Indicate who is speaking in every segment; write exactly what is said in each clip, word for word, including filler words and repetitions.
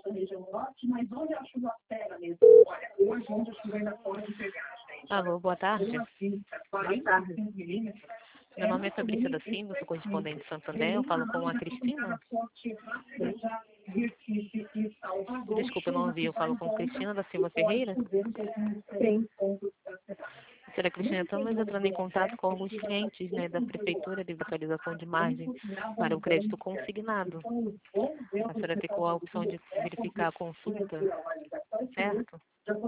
Speaker 1: nossa região norte, mas onde a chuva pega mesmo? Olha, hoje onde a chuva ainda pode pegar, gente.
Speaker 2: Alô, boa tarde.
Speaker 1: Boa tarde.
Speaker 2: Meu nome é Fabrícia da Silva, sou correspondente de Santander. Eu falo com a Cristina. Desculpa, eu não ouvi. Eu falo com Cristina da Silva Ferreira.
Speaker 1: Sim.
Speaker 2: Senhora Cristina, estamos entrando em contato com alguns clientes, né, da Prefeitura de atualização de margem para o crédito consignado. A senhora clicou a opção de verificar a consulta, certo?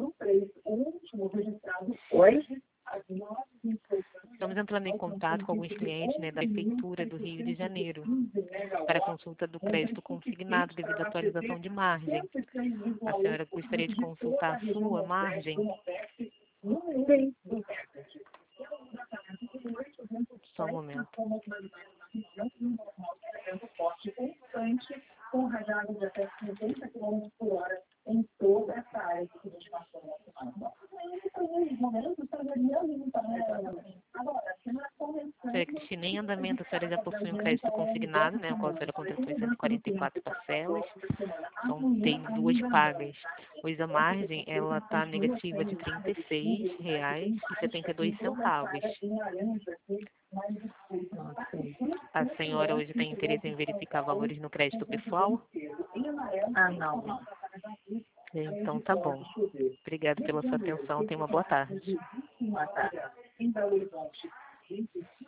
Speaker 1: Oi?
Speaker 2: Estamos entrando em contato com alguns clientes, né, da Prefeitura do Rio de Janeiro para a consulta do crédito consignado devido à atualização de margem. A senhora gostaria de consultar a sua margem?
Speaker 1: Sim.
Speaker 2: Só um momento.
Speaker 1: Com rajadas de até cinquenta quilômetros por hora em toda essa área que a gente passou.
Speaker 2: Senhora Cristina, em andamento, a senhora já possui um crédito consignado, né, o qual a senhora contratou em cento e quarenta e quatro parcelas. Então, tem duas pagas. Pois a margem, ela está negativa de trinta e seis reais e setenta e dois centavos. A senhora hoje tem interesse em verificar valores no crédito pessoal?
Speaker 1: Ah, não.
Speaker 2: Então, tá bom. Obrigada pela sua atenção. Tenha uma boa tarde.
Speaker 1: Boa tarde.